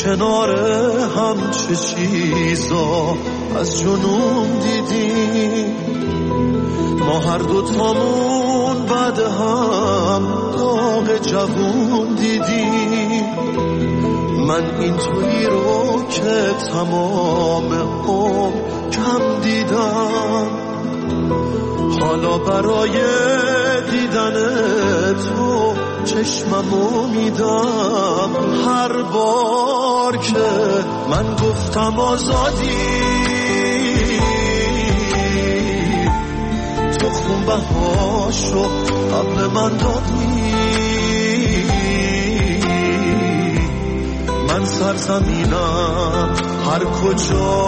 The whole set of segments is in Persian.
کنار هم چه چیزا از جنون دیدیم. ما هر دوتامون بعد هم داغ جوون دیدیم. من اینطوری رو که تمام عمر کم دیدم، حالا برای دیدن تو چشممو میدم. هر بار که من گفتم آزادی، تو خونبهاشو قبل من دادی. من سرزمینم هر کجا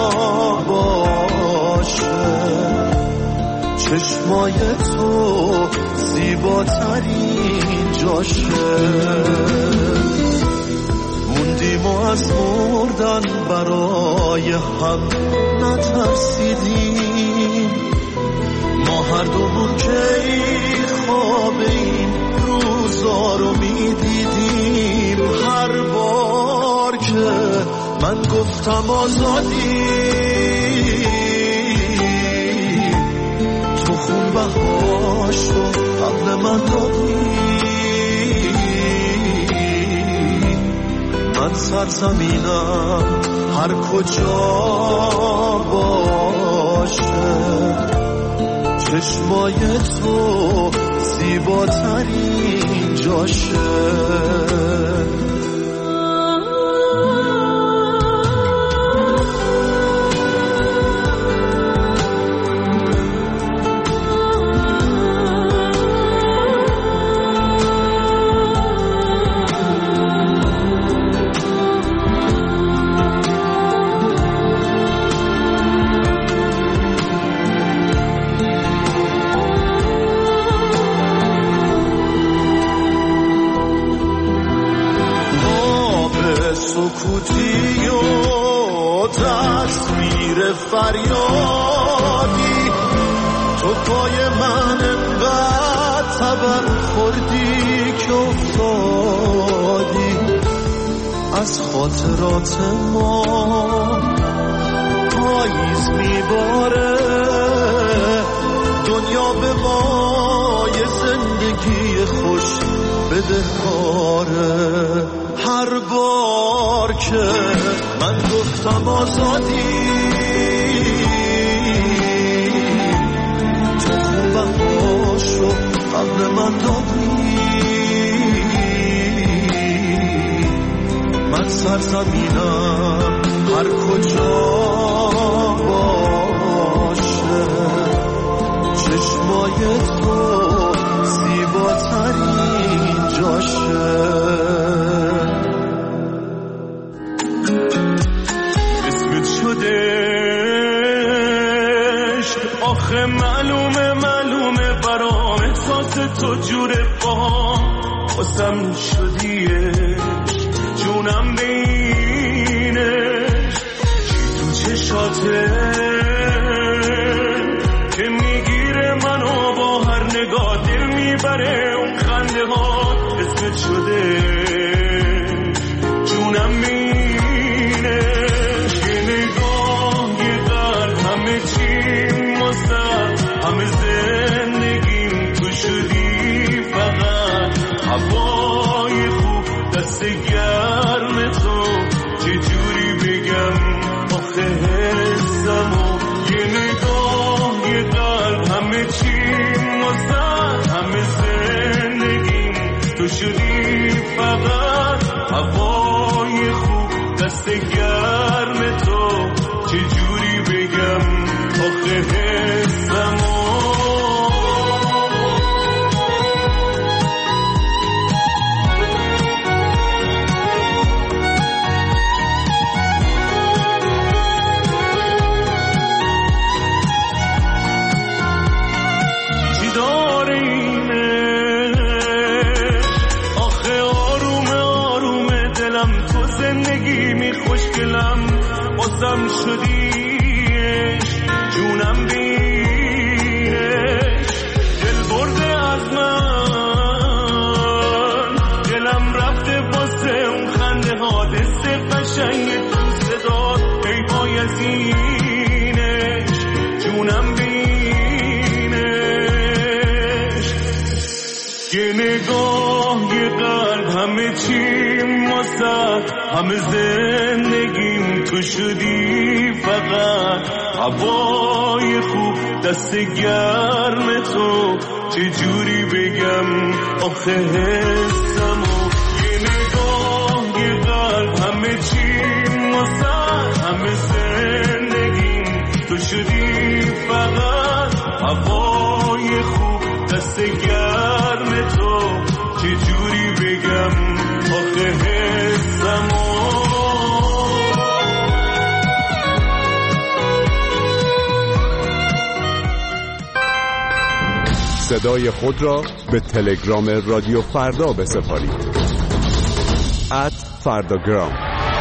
باشه، چشمای تو زیباترین جاشه. موندیم و از مردن برای هم نترسیدیم. ما هر دومون که خواب این روزا رو میدیدیم. هر بار که من گفتم آزادی، تو خونبهاشو قبل من دادی. من سرزمینم هر کجا باشه، چشمای تو زیباترین جاشه. سکوتی و تصویر فریادی، تو پای من انقدر تبر خوردی که افتادی. از خاطرات ما پاییز میباره، دنیا به ما یه زندگی خوش بدهکاره. هر بار که من گفتم آزادی، تو خونبهاشو قبل من دادی. من سرزمینم هر کجا باشه، چشمای تو زیباترین جاشه. آخه معلومه برام احساس تو جوره با واسم شدیش، جونم بینش تو چشاته که میگیره منو با هر نگاه دل میبره. اون خنده ها اسمت شده جونم بینش. یه نگاه یه قلب همه چی همه زندگیم تو شدی. فقط هوای خوب دست گرم تو، چجوری بگم آخه حسمو. یه نگاه یه قلب همه چی مزد، همه زندگیم تو شدی. فقط هوای خوب دست گرم تو، چجوری بگم آخه حسمو. چی داره اینه آخه؟ آرومه دلم تو زندگی می خوشگلم بازم شدیش، جونم بینش. دل برده از من، دلم رفته واسه اون خنده ها دست یه نگاه یه قلب همه چیم واسه همه زندگیم تو شدی فقط هوای خوب دست گرم تو چجوری بگم آخه حسمو یه نگاه یه قلب همه چیم واسه همه زندگیم تو شدی فقط هوای خوب دست گرم تو چجوری بگم آخه حسمو صدای خود را به تلگرام رادیو فردا بسپارید @فرداگرام.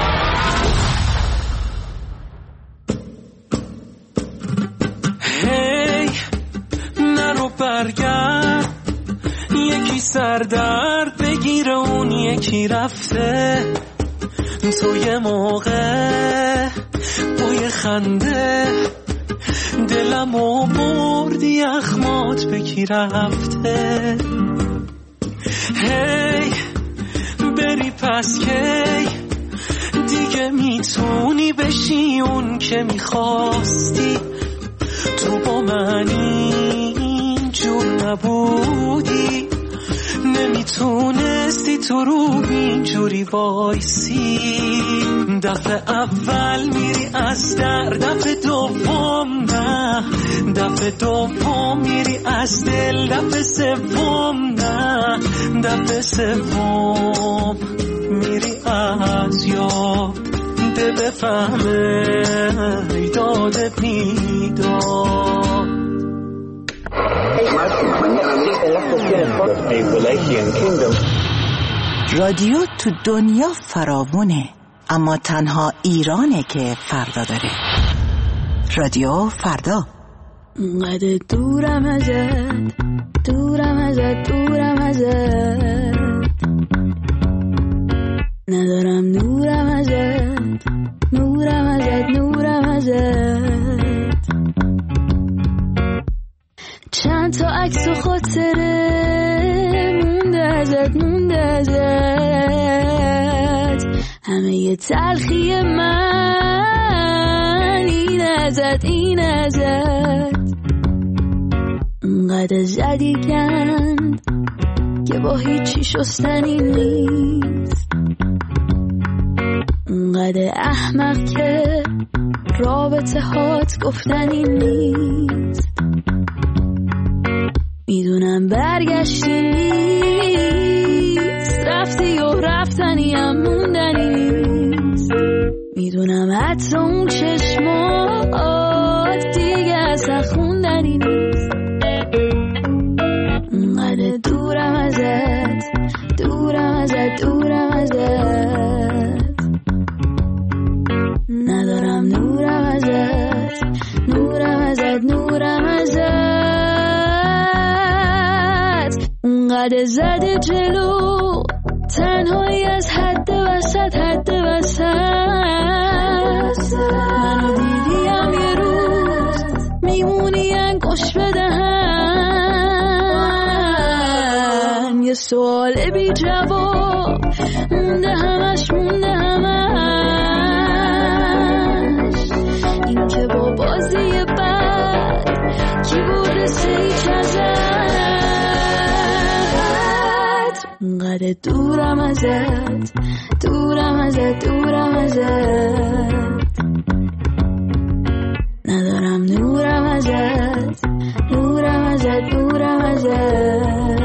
هی نرو برگرد، یکی سردرد بگیره اون یکی رفته، تو یه موقع با یه خنده دلمو بردی اخمات بکی رفته. هی بری پس کی دیگه میتونی بشی اون که میخواستی، تو با من اینجور نبودی، نمیتونستی تو رو اینجوری وایسی. دفعه اول میری از در، دفعه دوم نه، دفعه دوم میری از دل، دفعه سوم نه، دفعه سوم میری از یاد. ده بفهمه داد بیداد. رادیو تو دنیا فراوونه، اما تنها ایرانه که فردا داره. رادیو فردا. اونقدر دورم ازت، دورم ازت، دورم ازت، ندارم نورم ازت، نورم ازت، نورم ازت. چند تا عکس و خاطره مونده ازت، مونده ازت، همه یه تلخی من این ازت، این ازت. اونقدر زدی کند که با هیچی شستنی نیست، اونقدر احمق که رابطه هات گفتنی نیست. میدونم برگشتی نیست، رفتی و رفتنی هم موندنی نیست. میدونم حتی اون چشمات دیگه اصلا خوندنی نیست. اونقدر دورم ازت، دورم ازت، دورم ازت، ندارم نورم ازت، نورم ازت، نورم ازت. اونقدر زده جلو تنهایی از حد وسط، حد وسط. منو دیدیم یه روز میمونی انگوش بدهم، یه سوال بی جواب مونده همش، مونده همش. این که با بازی بد کی برسه هیچ ازت. اونقدر دورم ازت، دورم ازت، دورم ازت، ندارم نورم ازت، نورم ازت، نورم ازت.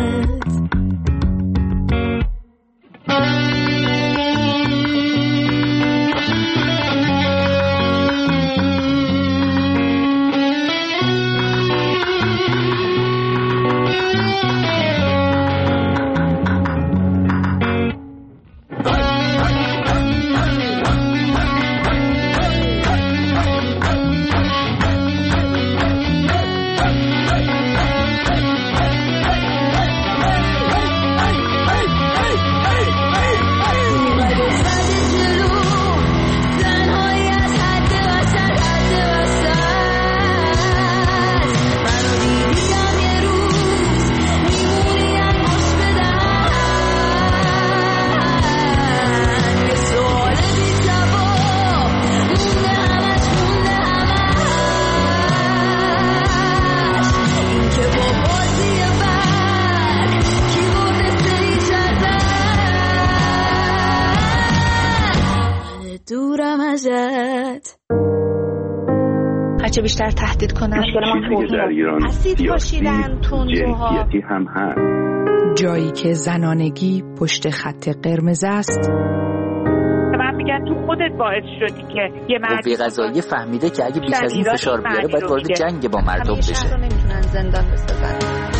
هرچه بیشتر تهدید کنن. مشکل ما در ایران اسید پاشیدن، تندروها، جنسیتی هم هست. جایی که زنانگی پشت خط قرمز است. من میگن تو خودت باعث شدی که یه مرد قضایی فهمیده که اگه بیش از این فشار بیاره باید وارد جنگ با مردم بشه. همیشه نمیتونن زندان بسازن.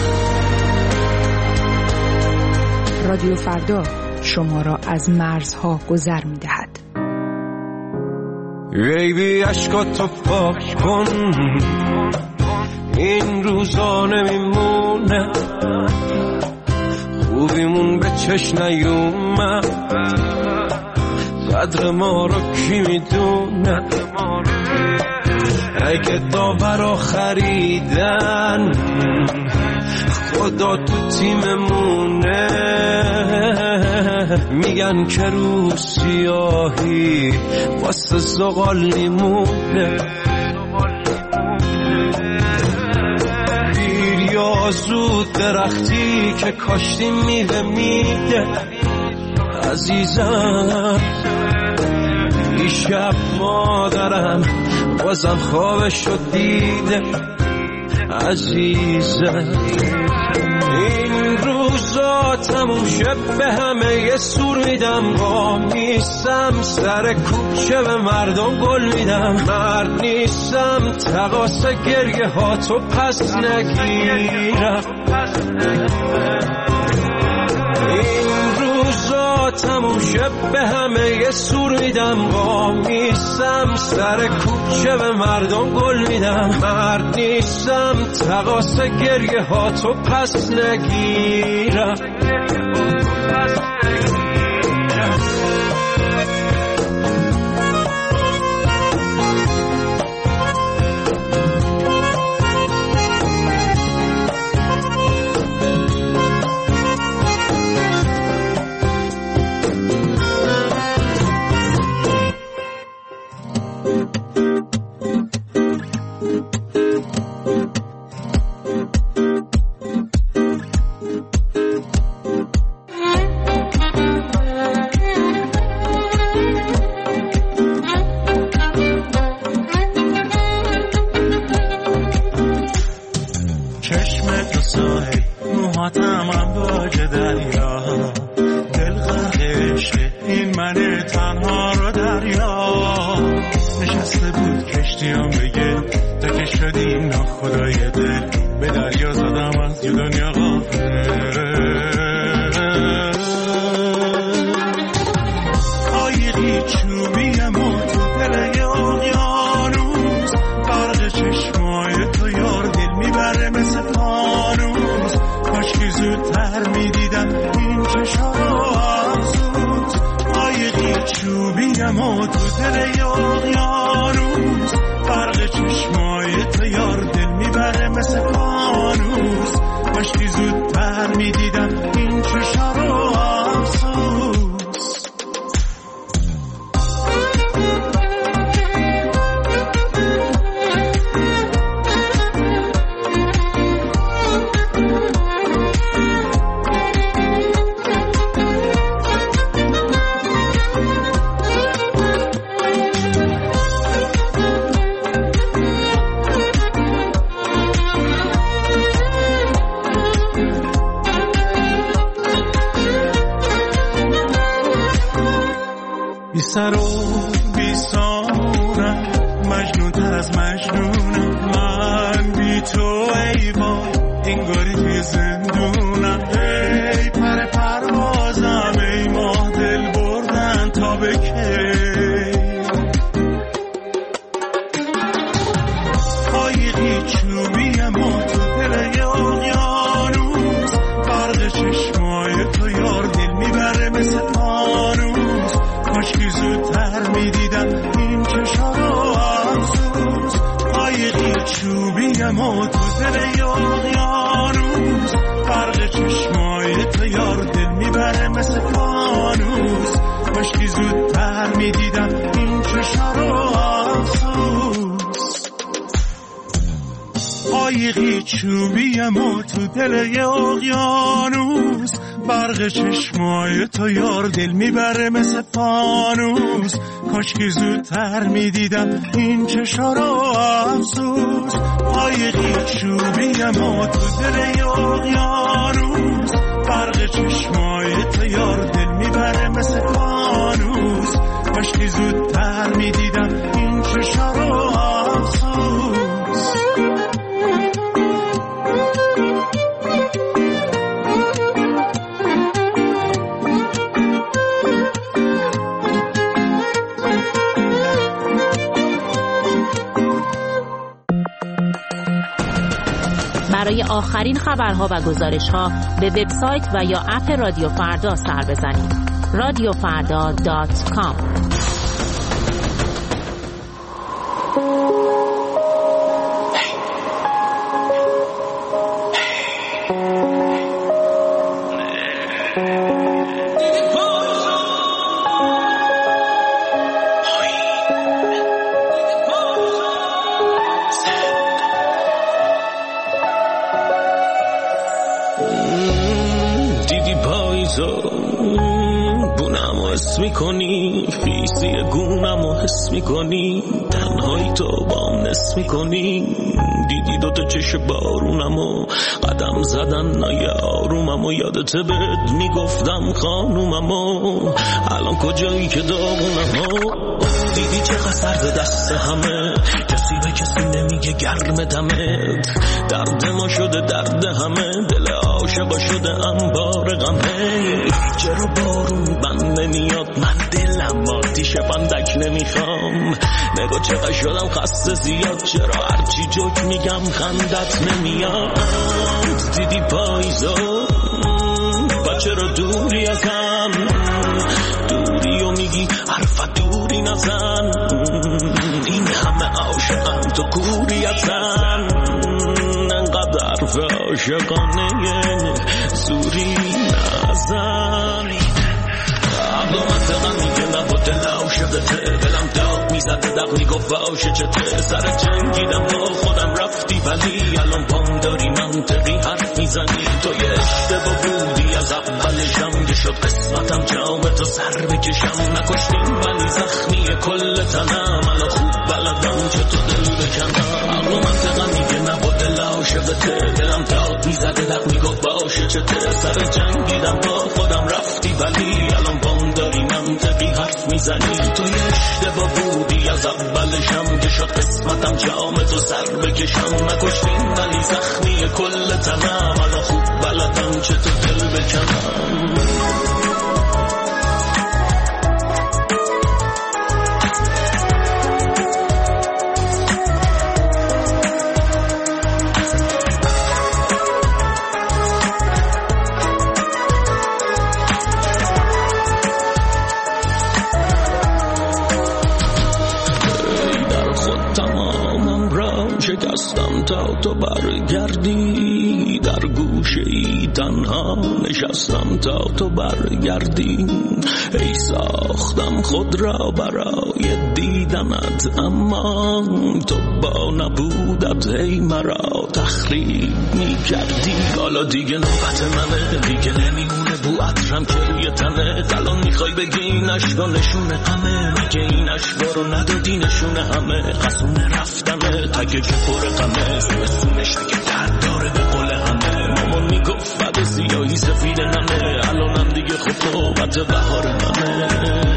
رادیو فردا شما را از مرزها گذر می‌دهد. بیبی عشقاتو پاک کن، این روزا نمیمونه، خوبیمون به چشم نیومد، قدر ما رو کی میدونه؟ اگه داورا خریدن خدا تو تیممونه، میگن که رو سیاهی واسه زغال میمونه، دیر یا زود درختی که کاشتی میوه میده عزیزم. این شب مادرم بازم خوابشو دیده عزیزم. این روزا تموم شب به همه یه سور میدم، با نیستم سر کوچه به مردم گل میدم، مرد نیستم تقاس گریه ها تو پس نگیرم. این روزا تموم شب به همه یه سور میدم، با نیستم سر کوچه به مردم گل میدم، مرد نیستم تقاس گریه ها تو پس نگیرم. چوبیم و تو دل یه اقیانوس، برق چشمای تو یار دل میبره مثل فانوس. کاشکی زودتر میدیدم این چشا رو افسوس. قایقی چوبیم و تو دل یه اقیانوس، برق چشمای تو یار دل میبره مثل فانوس. کاشکی زودتر میدیدم این چشا رو افسوس. برای آخرین خبرها و گزارش‌ها به وبسایت و یا اپ رادیو فردا سر بزنید. radiofarda.com. میکنی خیسی گونم و حس میکنی، تنهایی تو بام نس میکنی. دیدی دوتا چش بارونم و قدم زدن نای آرومم و یادت بد میگفتم خانومم و الان کجایی که داغونم و دیدی چقدر سرد دست همه، کسی به کسی نمیگه گرم دمت. درد ما شده درد همه، دل عاشقا شده انبار غمه. چرا بارون بند نمیاد، من دلم آتیش بندک نمیخوام. نگاه چقدر شدم خسته زیاد، چرا هرچی جوک میگم خندت نمیاد. دیدی پاییزا با چرا دوری ازم، دوری و میگی حرفت دوری نزن. این همه عاشقم تو کوری ازن، انقدر حرف عاشقانه زوری نزن. عقل و منطقم میگه نبا دل عاشقته، دلم داغ میزده دق میگفت باشه چته. سر جنگیدم با خودم رفتی ولی الان پام داری منطقی حرف میزنی. تو یه اشتباه بودی از اولشم، که شد قسمتم جام تو سر بکشم. نکشتیم ولی زخمی کل تنم، الان خوب بلدم که تو دل بکنم. عقل و منطقم میگه نبا دل عاشقته، دلم داغ میزده دق میگفت باشه چته. سر جنگیدم با خودم رفتی ولی الان پام داری منطقی حرف میزنی. تو یه اشتباه بودی از اولشم، که شد قسمتم جام تو سر بکشم. نکشتیم ولی زخمی کل تنم، الان خوب بلدم چه تو دل بکنم. شکستم تا تو برگردی، در گوشه ای تنها نشستم تا تو برگردی. ای ساختم خود را برای دیدنت، اما تو با نبودت ای مرا تخریب می کردی. حالا دیگه نوبت منه، دیگه نمیمونه بو عطرم که روی تنه. الان میخوای بگی این عشقا نشونه همه، میگه این عشقا رو ندادی نشونه همه. قصونه رفتنه تگه که پر غمه، سونش اگه درد داره به قول همه. مامان میگفت بعد سیاهی سفید نمه، الانم دیگه خب نوبت بهار منه.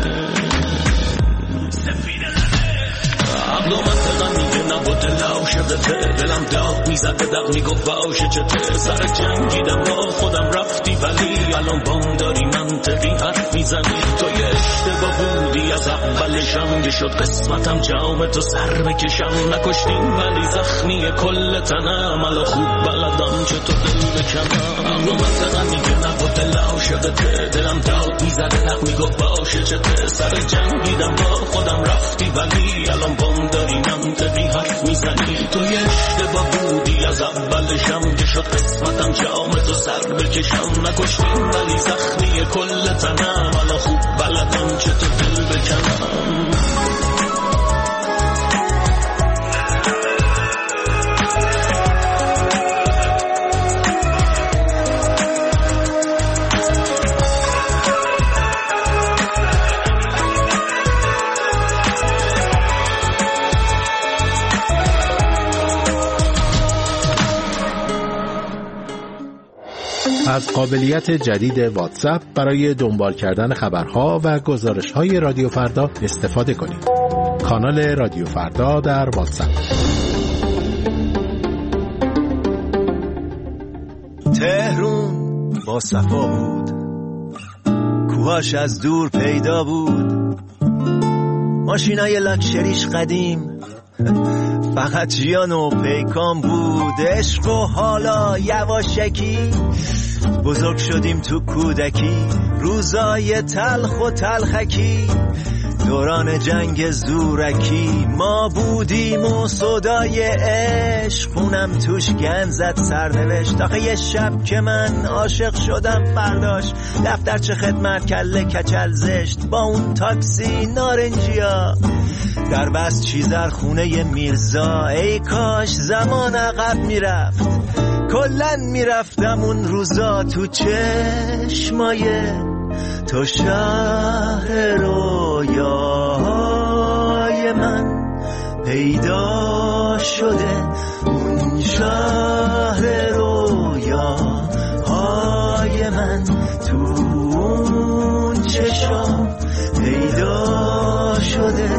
سفید نمه عقل و منطقم میگه نبا دل عاشقته، دلم داغ میزد به دق میگفت باشه چته. سر جنگیدم با خودم رفتی ولی الان بام داری منطقی حرف میزنی. تو یه اشتباه بودی از اولشم، که شد قسمتم جام تو سر بکشم. نکشتیم ولی زخمی کل تنم، الان خوب بلدم چه تو دل بکنم. عقل و منطقم میگه نبا دل عاشقته، دلم داغ میزد به دق میگفت باشه چته. سر جنگیدم با خودم رفتی ولی الان بام داری منطقی حرف میزنی. تو یه اشتباه بودی از اولشم، که شد قسمتم جام تو سر بکشم. نکشتیم ولی زخمی کل تنم، الان خوب بلدم چه تو دل بکنم. از قابلیت جدید واتساپ برای دنبال کردن خبرها و گزارش‌های رادیو فردا استفاده کنید. کانال رادیو فردا در واتساپ. تهرون با صفا بود، کوهاش از دور پیدا بود، ماشینای لاکچریش قدیم، فقط جیان و پیکان بود. عشق و حالا یواشکی بزرگ شدیم تو کودکی، روزای تلخ و تلخکی، دوران جنگ زورکی. ما بودیم و صدای عشق خونم توش گند زد سرنوشت. آخه یه شب که من عاشق شدم فرداش دفترچه خدمت کله کچل زشت، با اون تاکسی نارنجیا در بست چیزر خونه میرزا. ای کاش زمان عقب میرفت، کلن میرفتم اون روزا تو چشمای تو شهر رویاهای من پیدا شده. اون شهر رویاهای من تو اون چشم پیدا شده.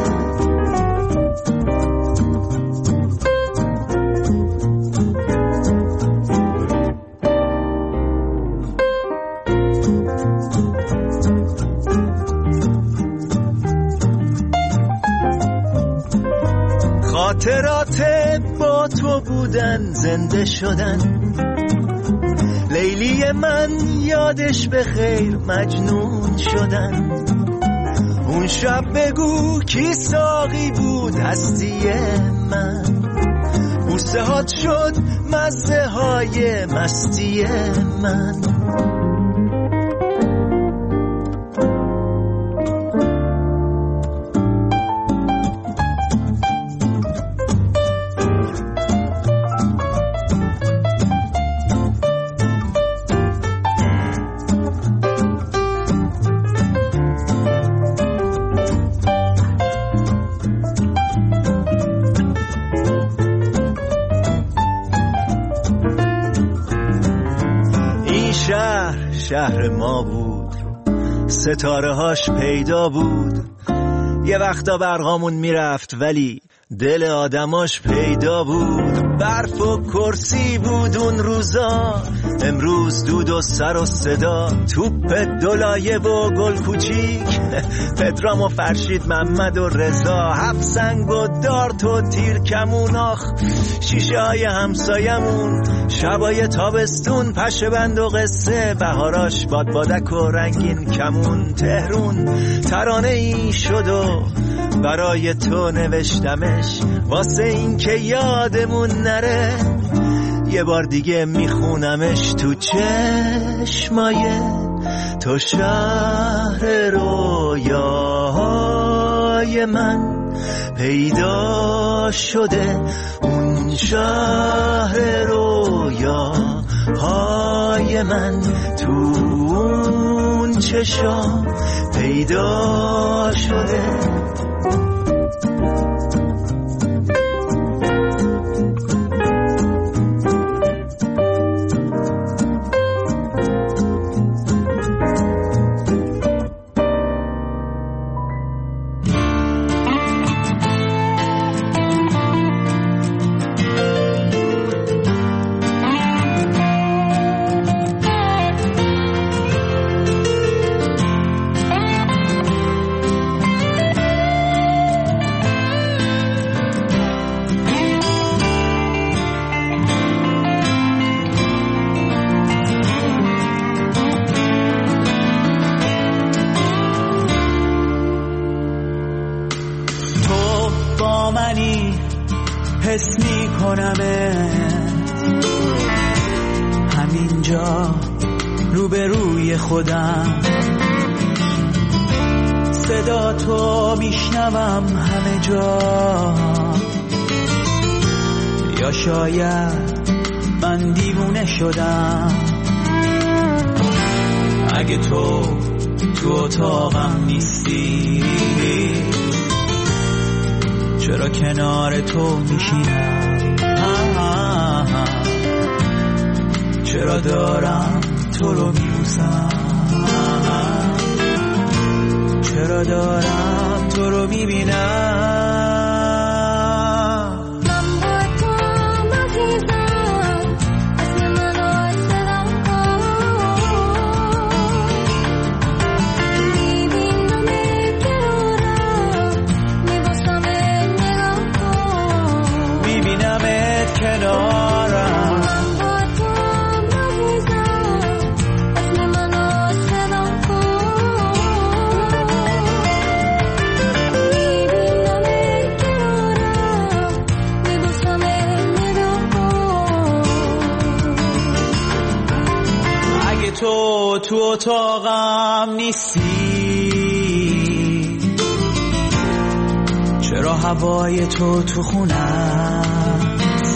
خاطرات با تو بودن زنده شدن، لیلی من یادش به خیر مجنون شدن. اون شب بگو کی ساقی بود هستی من، بوسه هات شد مزه های مستی من. شهر ما بود، ستاره هاش پیدا بود، یه وقتا برقامون میرفت ولی دل آدماش پیدا بود. برف و کرسی بود اون روزا، امروز دود و سر و صدا. توپ دولایه و گل کوچیک، پدرام و فرشید محمد و رضا. هفت سنگ و دارت و تیر کمون، آخ شیشه های همسایمون. شبای تابستون پشه بند و قصه، بهاراش بادبادک و رنگین کمون. تهرون ترانه ای شد و برای تو نوشتمش، واسه این که یادمون نره یه بار دیگه میخونمش. تو چشمای تو شهر رویاهای من پیدا شده. اون شهر رویاهای من تو اون چشم پیدا شده. حس میکنمت همینجا روبروی خودم، صدا تو میشنوم همه جا. یا شاید من دیوونه شدم، اگه تو اتاقم نیستی چرا کنار تو میشینم، چرا دارم تو رو میبوسم، چرا دارم تو رو میبینم. تو اتاقم نیستی، چرا هوای تو خونم،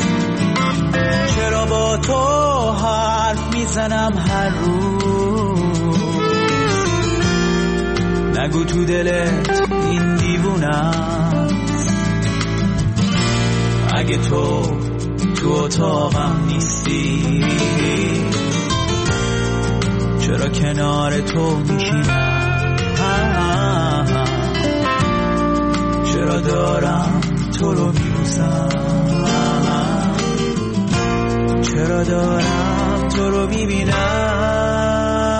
چرا با تو حرف میزنم هر روز، نگو تو دلت این دیوونم. اگه تو اتاقم نیستی، چرا کنار تو میشینم، چرا دارم تو رو میبوسم، چرا دارم تو رو میبینم.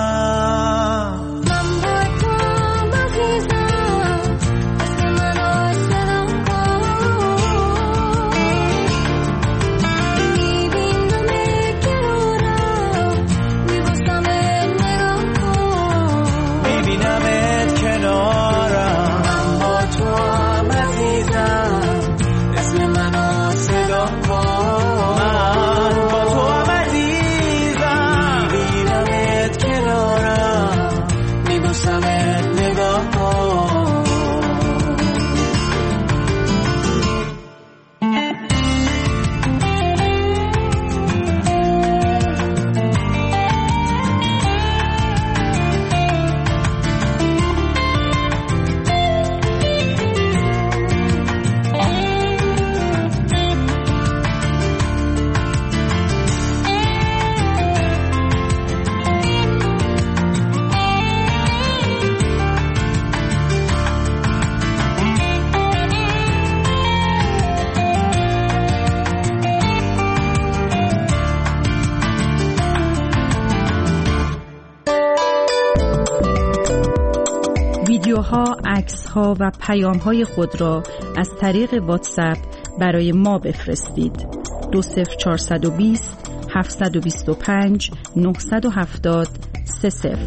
ویدیوها، عکس‌ها و پیام‌های خود را از طریق واتساپ برای ما بفرستید. 20420 725 970 30.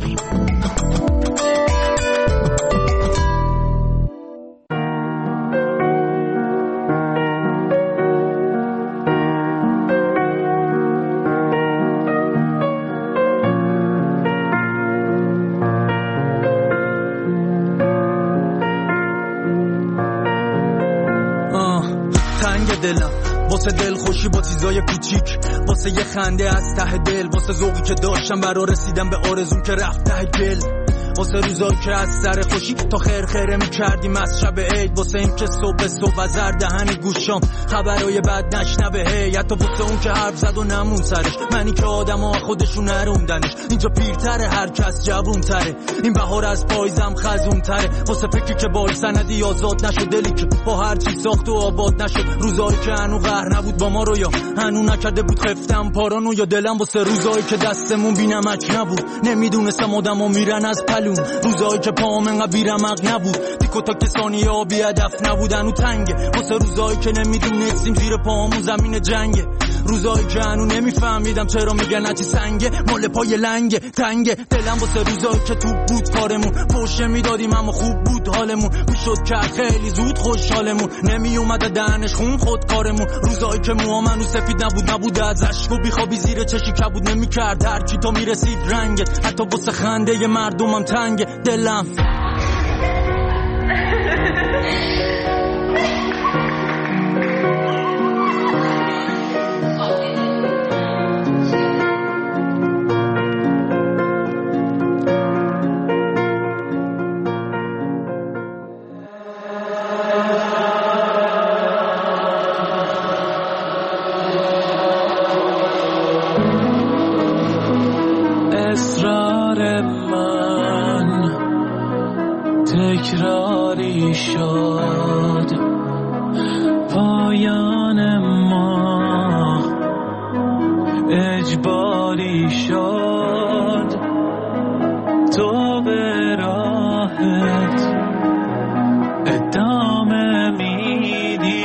دلم واسه دل خوشی با چیزای کوچیک، واسه یه خنده از ته دل، واسه ذوقی که داشتم برا رسیدم به آرزوم که رفت ته دل، واسه روزایی که از سر خوشی تا خیر می‌کردیم از شب عید، واسه این که صبح از زر دهنی گوشام خبرای بد نشنوه، حتی واسه اون که حرف زد و نمون سرش، منی که آدما خودشون نروندنش، اینجا پیرتره هر کس جوون‌تره، این بهار از پاییزم خزون‌تره، واسه فکری که با سندی آزاد نشد، دلی که با هر چی ساخت و آباد نشد، روزایی که هنو قهر نبود با ما رو، یا هنو نکرده بود خفتم پارانو، یا دلم واسه روزایی که دستمون بی‌نمک نبود، نمیدونستم آدما میرن از پلو، روزایی که پام انقدر بیرمق نبود، تیکو تا کسانی ها بی هدف نبودن و تنگه، واسه روزایی که نمیدونستیم زیر پامون زمین جنگه، روزایی که هنو نمیفهمیدم چرا میگن هرچی سنگه مال پای لنگه تنگه، دلم واسه روزایی که تو بود کارمون، پوشه میدادیم اما خوب بود حالمون، میشد که خیلی زود خوشحالمون، نمیومد دهنش خون خود کارمون، روزایی که موامنو سفید نبود از عشق و بیخوابی زیر چشی کبود نمیکرد، هر کی تا میرسید رنگت، حتی واسه خنده مردمم تنگه دلم. اصرار من تکراری شد، پایان ما اجباری شد. تو به راحت ادامه میدی،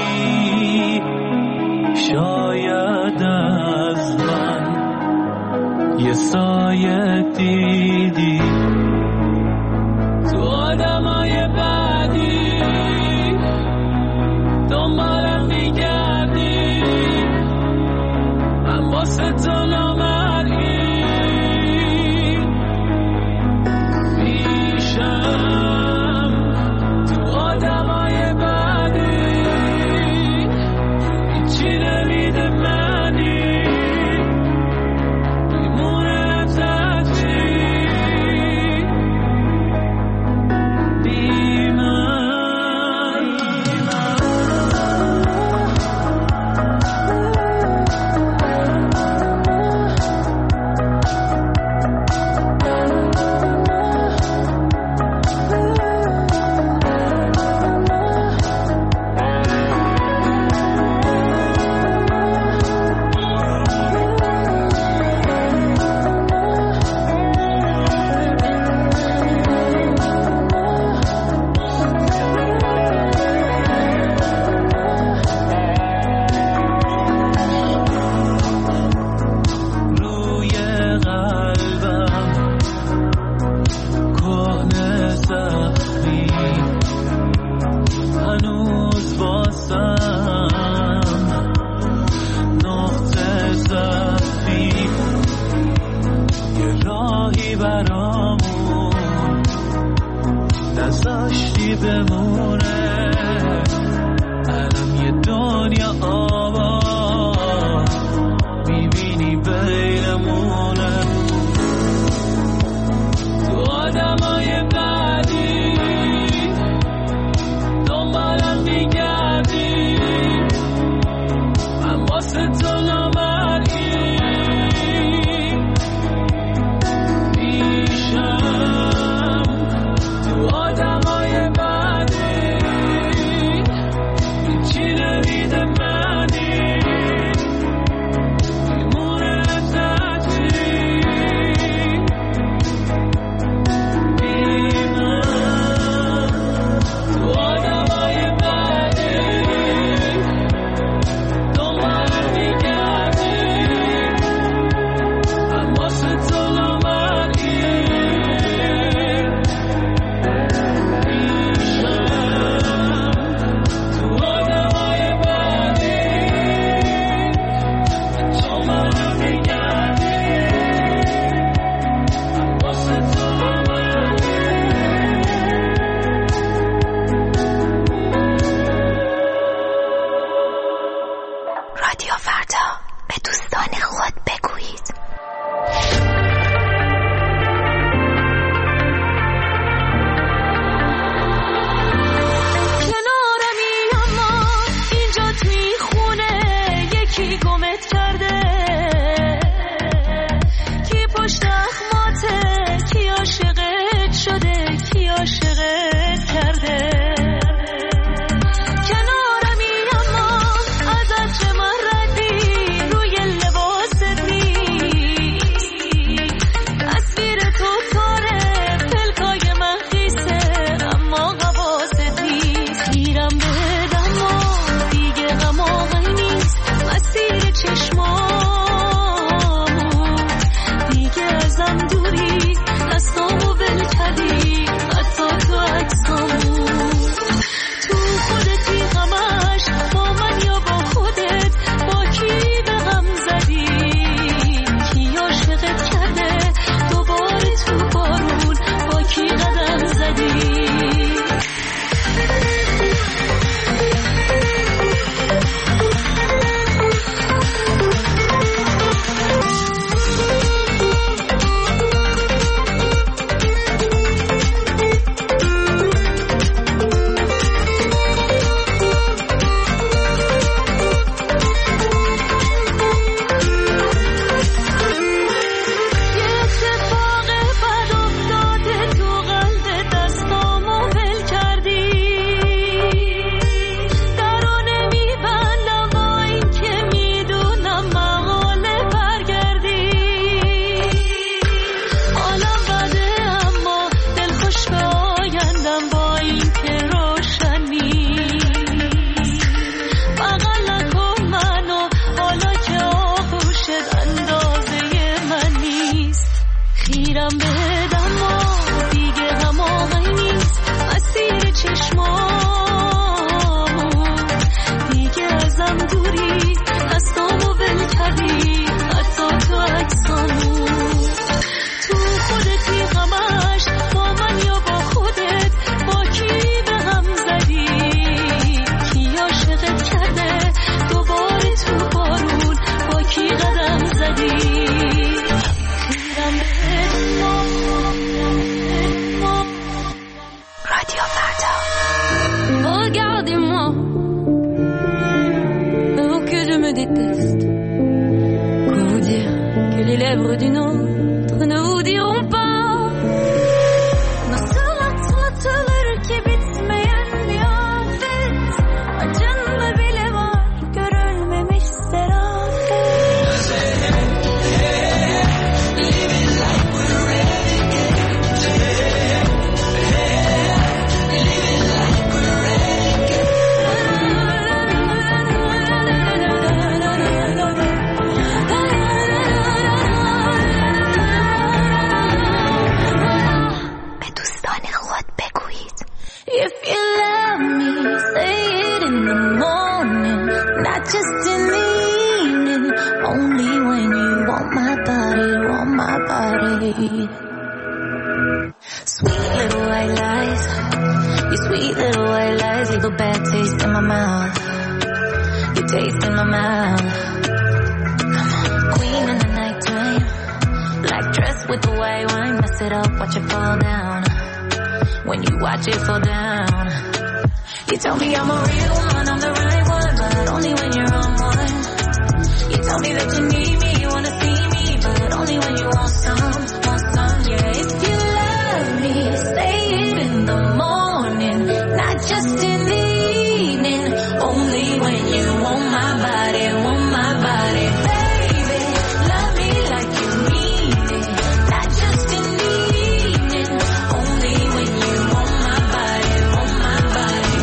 شاید از من یه سایه دیدی. تو آدمای بعدی دنبالم میگردی، من واسه تو نامرئی میشم. تو آدمای بعدی هیچی نمیده منی، میمونه تجی بی من. نذاشتی بمونه، الان یه دنیا آباد میبینی بینمونه. تو آدمای بعدی دنبالم میگردی، من واسه تو نامرئی میشم. تو آدمای بعدی هیچی نمیده من، میرم بهت اما دیگه هماهنگ نیست مسیر چشمام، دیگه ازم دوری دستامو ول کردی حتی تو عکسامو. تو خودتی همش با من یا با خودت، با کی به هم زدی، کی عاشقت کرده دوباره تو بارون، با کی قدم زدی. رادیو فردا. Regardez-moi, oh que je me déteste. Quoi vous dire que les lèvres d'une autre ne vous diront pas. Nasıl atlatılır ki bitmeyen bir afet, acınlı bile var görülmemiş serafet. Living like we're renegades. Living like we're renegades. به دوستان خود بگویید. If you love me, say it in the morning, not just in the evening, only when you want my body, want my body. Sweet little white lies, your sweet little white lies leave a bad taste in my mouth, your taste in my mouth. Come on, queen in the nighttime, black dress with the white wine, mess it up, watch it fall down. When you watch it fall down, you tell me I'm a real one, I'm the right one, but only when you're on one. You tell me that you need me, you wanna see me, but only when you want some, yeah. If you love me, say it in the morning, not just in the evening, only when you want my body, want my body. Baby, love me like you mean it, not just in the evening, only when you want my body, want my body.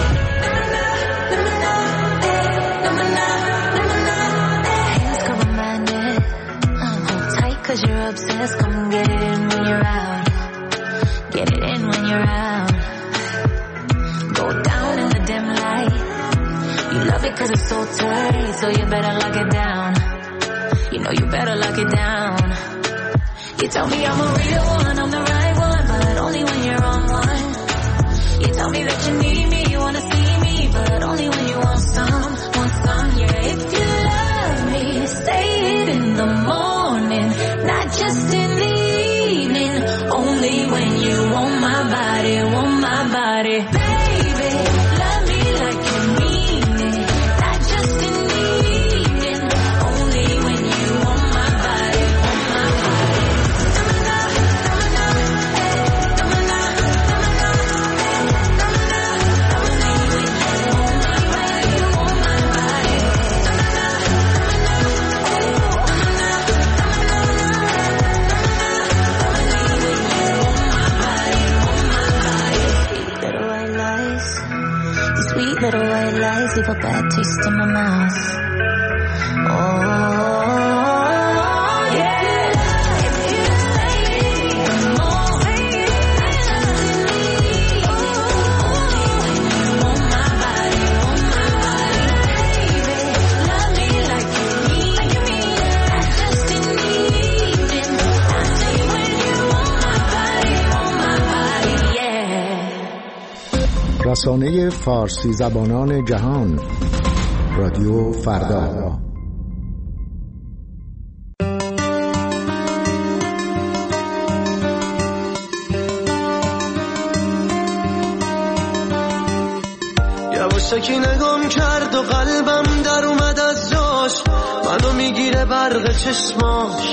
Hands cover my neck, hold tight 'cause you're obsessed. Come get it in when you're out, get it in when you're out. Go down in the dim light, you love it 'cause it's so tight, so you better lock it down. You know you better lock it down. You tell me I'm a real one, I'm the right one, but only when you're on one. You tell me that you need me, you wanna see me, but only when you want some, yeah. If you love me, say it in the morning, not just in the evening, only when you want my body, want my body. Baby, love me like you mean it, not just in the evening, only when you want my body, want my body. Little white lies leave a bad taste in my mouth. Oh, yeah. If you say it more, only when you want my body, want my body. Baby, love me like you mean it, not just in the evening, only when you want my body, yeah. رسانه فارسی زبانان جهان، رادیو فردا. یواشکی نگام کرد و قلبم در اومد از جاش، منو میگیره برق چشماش،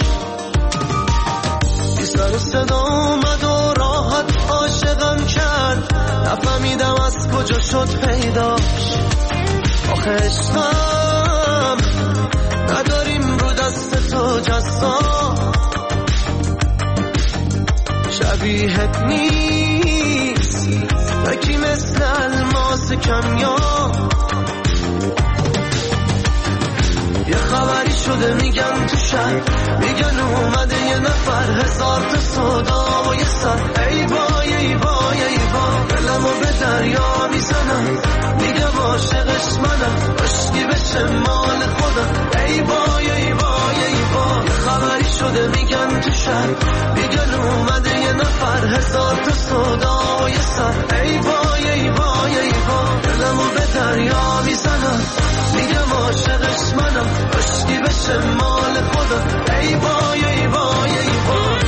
بی سر و صدا اومد و راحت عاشقم کرد، نفهمیدم از کجا شد پیداش. آخه عشقم نداریم رو دست تو جزا، شبیهت نیست یکی مثل الماس کمیاب، یه خبری شده میگن تو شهر، میگن اومده یه نفر، هزار تا صدا و یه سر. ای وای ای وای ای وای، دلمو به دریا میزنم، میگم عاشقش منم، عشقی بشه مال خودم. ای وای ای وای ای وای، یه خبری شده میگن تو شهر، میگن اومده یه نفر، هزار تا صدا و یه سر. ای وای ای وای ای وای، دلمو به دریا میزنم، میگم عاشقش منم، عشقی بشه مال خودم. ای وای ای وای ای وای.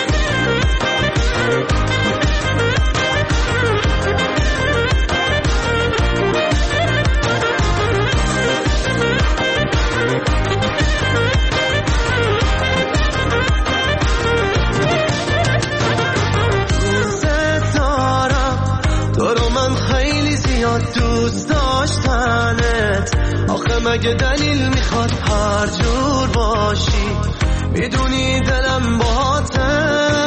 دوست داشتنت آخه مگه دلیل میخواد هر جور باشی؟ میدونی دلم باهاته،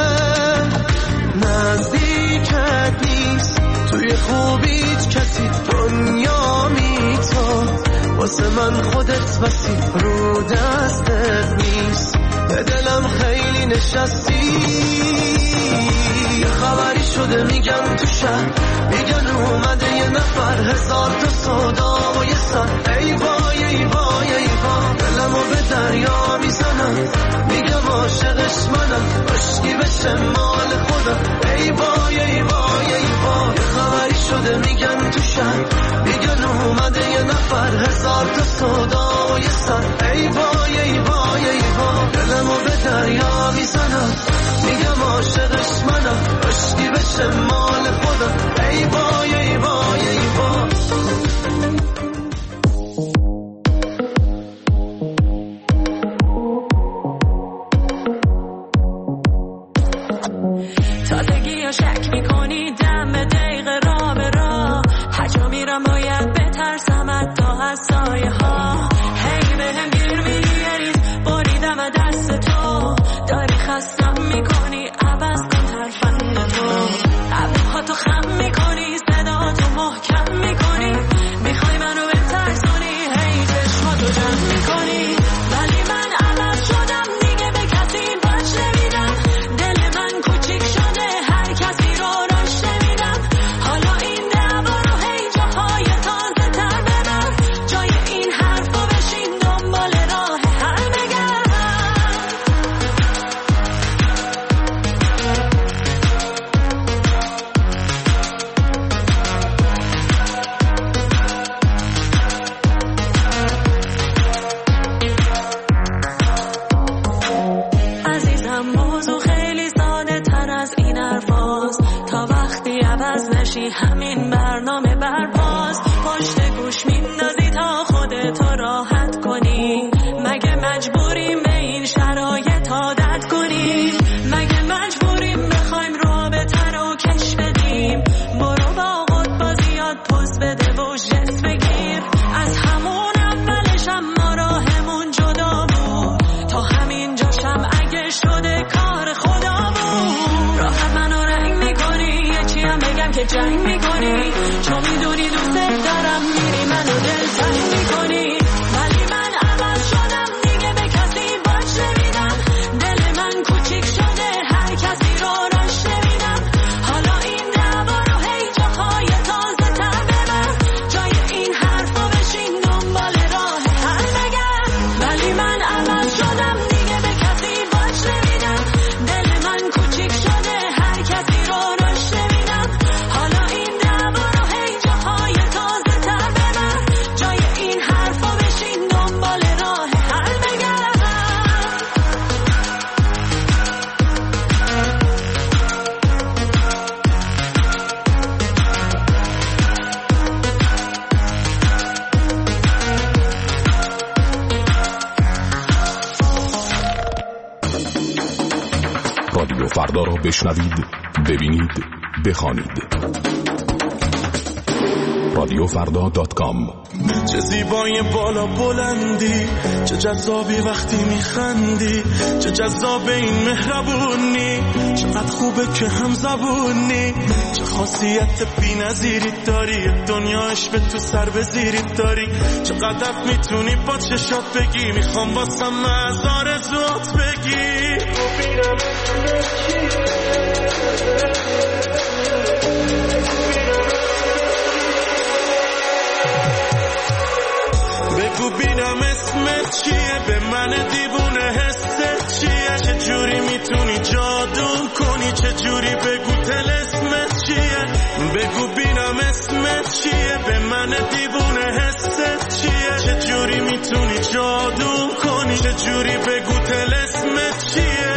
نزدیکت نیست، توی خوبیت کسی، دنیا می تو واسه من خودت بسی، رو دستت نیست، به دلم خیلی نشستی. یه خبری شده میگن تو شهر، میگن اومده یه نفر، هزار تا صدا و یه سر. ای وای ای وای ای وای، دلمو به دریا میزنم، میگم عاشقش منم، عشقی بشه مال خودم. ای وای ای وای ای وای، یه خبری شده میگن تو شهر، میگن اومده یه نفر، هزار تا صدا و یه سر. ای وای ای وای ای وای، دلمو به دریا میزنم، میگم عاشقش منم، عشقی بشه مال خودم. ای وای ای وای ای وای. تازگی ها شک میکنی دم به دقیقه را به را، هجا میرم باید بترسم حتی از سایه ها. هی به هم گیر میری یه ریز بریدم از دست تو، داری خستم میکنی عوض کن ترفند تو، ابروها تو خم میکنی، صدا تو محکم میکنی، میخوای منو بترسونی، هی چشما تو جمع میکنی، ولی من عوض شدم دیگه، به کسی بچ نمیدم، دل من کوچیک شده هر کسی رو راش نمیدم. حالا این دعوا رو هی جاهای تازه تر ببر، جای این حرفو بشین دنبال راه حل بگرد. عزیزم موضوع خیلی ساده تر از این حرفاست، تا وقتی عوض نشی همین برنامه برپاست، پشت گوش میندازی تا خودتو راحت کنی، مگه مجبوریم به این شرایط عادت کنیم؟ مگه مجبوریم بخوایم رابطه رو کش بدیم؟ برو با خود بازیات پوز بده و جس بگیر، از همون اولش ما راهمون جدا بود، تا همین جاشم اگه شده کار خدا بود. راحت منو رنگ میکنی، یه چی هم بگم که جنگ میکنی، چون میدونی دوست دارم، میری منو دلتنگ میکنی، ولی من عوض شدم دیگه، به کسی بچ نمیدم، دل من کوچیک شده هر کسی رو راش نمیدم. حالا این دعوا رو هی جاهای تازه تر ببر، جای این حرفو بشین دنبال راه حل بگرد، ولی من عوض شدم دیگه، به کسی بچ نمیدم، دل من کوچیک شده هر کسی رو راش نمیدم. حالا این دعوا رو هی جاهای تازه تر ببر، جای این حرفو بشین دنبال راه حل بگرد. رادیو فردا را بشنوید، ببینید، بخوانید. رادیوفردا.com. چه زیبای بالا بلندی، چه جذابی وقتی میخندی، چه جذاب این مهربونی، چقدر خوبه که هم زبونی، چه خاصیت بی نظیری داری، دنیاش به تو سر بزیری داری، چقدر میتونی با چشات بگی، میخوام واسم از آرزوات بگی. بگو بینم اسمت چیه، به من دیوونه حست چیه، چه جوری میتونی جادو کنی، چه جوری بگو طلسمت چیه، بگو بینم اسمت چیه، به من دیوونه حست چیه، چه جوری میتونی جادو کنی، چه جوری بگو طلسمت چیه.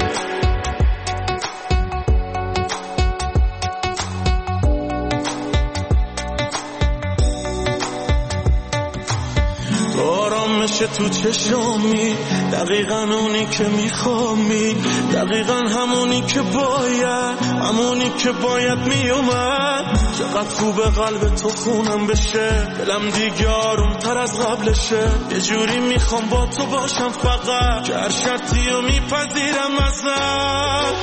آرامش تو چشامی، دقیقا اونی که میخوامی، دقیقا همونی که باید، همونی که باید میومد. چقدر خوبه قلب تو خونم بشه، دلم دیگه آروم تر از قبلشه، یه جوری میخوام با تو باشم فقط، که هر شرطی رو میپذیرم ازت.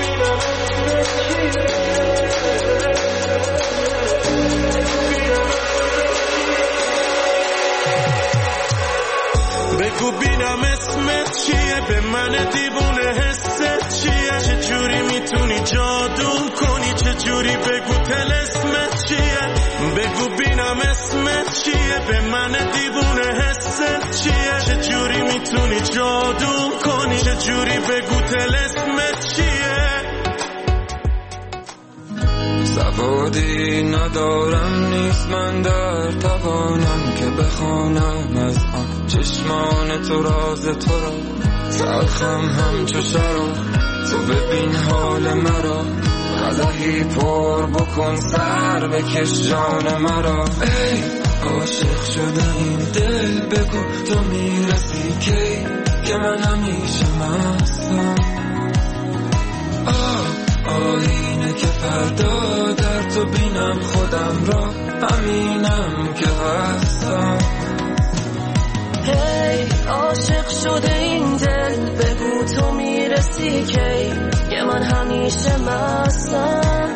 بگو بینم اسمت چیه، به من دیوونه حست چیه، چه جوری میتونی جادو کنی، چه جوری بگو طلسمت چیه، بگو بینم اسمت چیه، به من دیوونه حست چیه، چه جوری میتونی جادو کنی، چه جوری بگو طلسمت چیه. سوادی ندارم نیست من در توانم که بخوانم از آن چشمان تو راز تو را، تلخم همچو شراب، تو ببین حال مرا، قدحی پر بکن سر بکش جان مرا. ای عاشق شده این دل، بگو تو میرسی کی، که من همیشه مستم. آینه که فردا در تو بینم خودم را، همینم که هستم. هی عاشق شده این دل، بگو تو میرسی کی، که من همیشه مستم.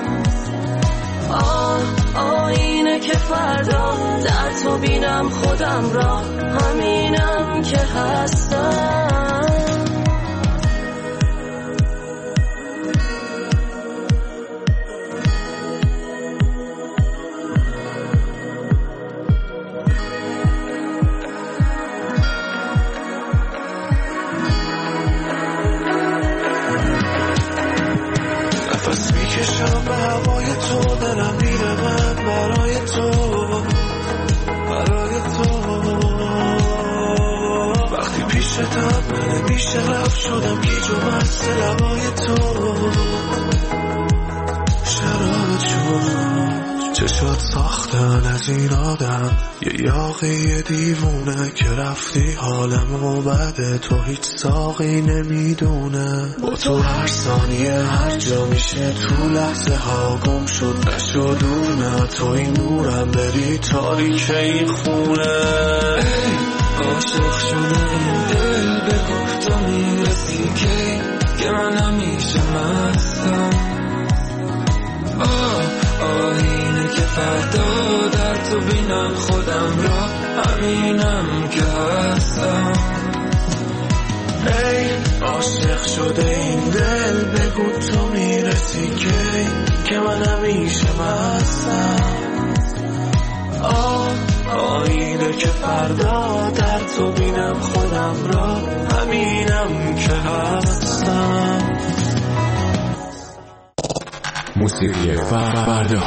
آینه که فردا در تو بینم خودم را، همینم که هستم. میکشم به هوای تو، دلم میره من برای تو، برای تو. وقتی پیشتم نمیشه رفت، شدم گیج و مست لبای تو. شرابت شد چشات ساختن از این آدم، یه یاقی دیوونه که رفتی حالمو بده، تو هیچ ساقی نمیدونه. با تو هر ثانیه هر جا میشه، تو لحظه ها گم شد نشد دور، نه تو این نورم بری تاریکه این خونه. ای عاشق شده این دل، بگو تو میرسی کی، که من همیشه مستم. آینه که فردا در تو بینم خودم را، همینم که هستم. ای عاشق شده این دل، بگو تو میرسی کی، که من همیشه مستم. آینه که فردا در تو بینم خودم را، همینم که هستم. موسیقی فردا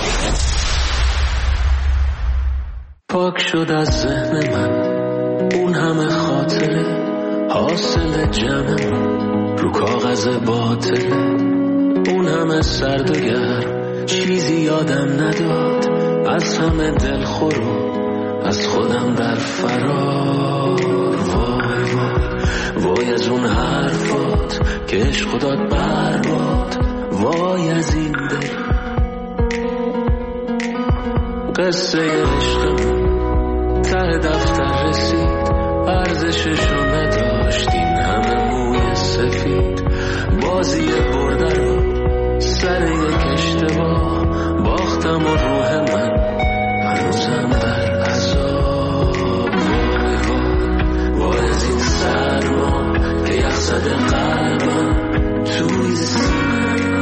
پاک شد از ذهن من اون همه خاطره، حاصل جمعمون رو کاغذ باطله. اون همه سرد و گرم چیزی یادم نداد، از همه دلخور و از خودم در فرار. وای وای وای از اون حرفات که عشق داد برباد، وای از این دل قصه عشقمون ته دفتر رسید، ارزششو نداشت این همه موی سفید. بازی برده رو سر یک اشتباه باختم و روح من هنوزم در عذاب. وای از این سرما که یخزده قلبم توی سینه.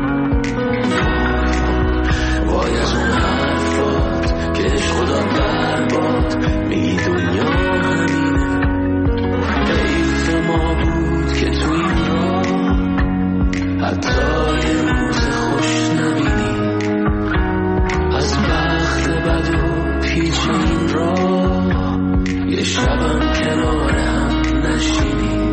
وای از اون حرفات که عشق خدا برباد میگی دنیا همینه. حیف ما بود که توی این راه حتی یه روز خوش نبینی. از بخت بد و پیچ این راه یه شبم کنار هم نشینی.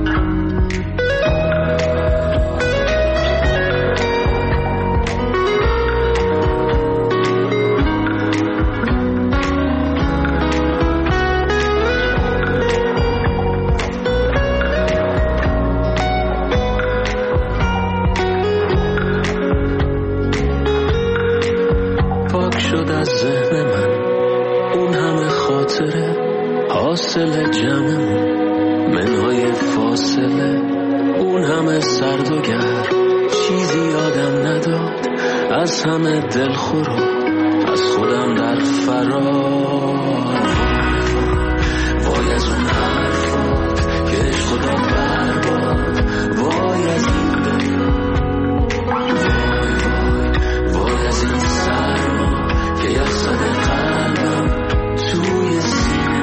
حاصل جمعمون منهای فاصله، اون همه سرد و گرم چیزی یادم نداد. از همه دلخور و از خودم در فرار. وای از اون حرفات که عشق خدا برباد. وای از این دل، وای از این سرما که یخزده قلبم توی سینه.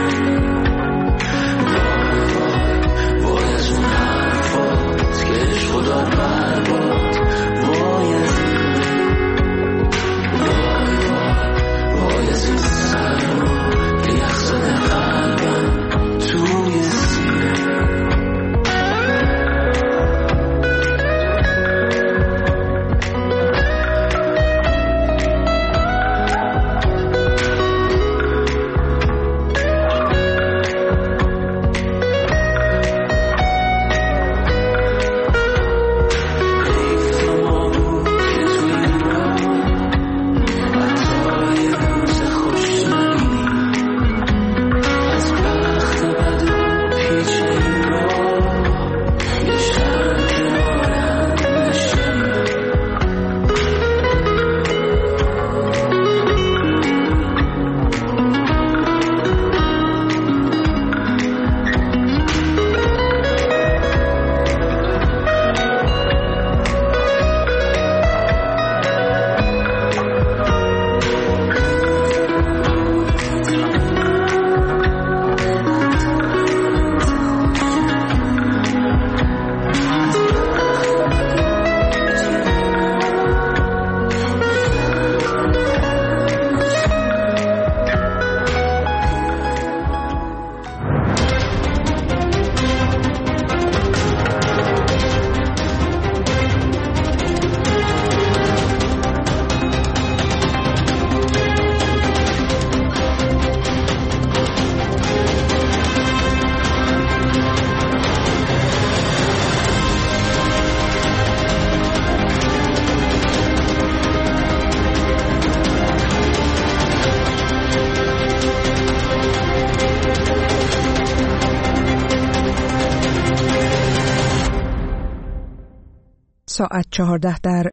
وای از اون حرفات که عشق خدا برباد. وای از این دل، وای از این سرما که یخزده قلبم توی سینه. ساعت 14 در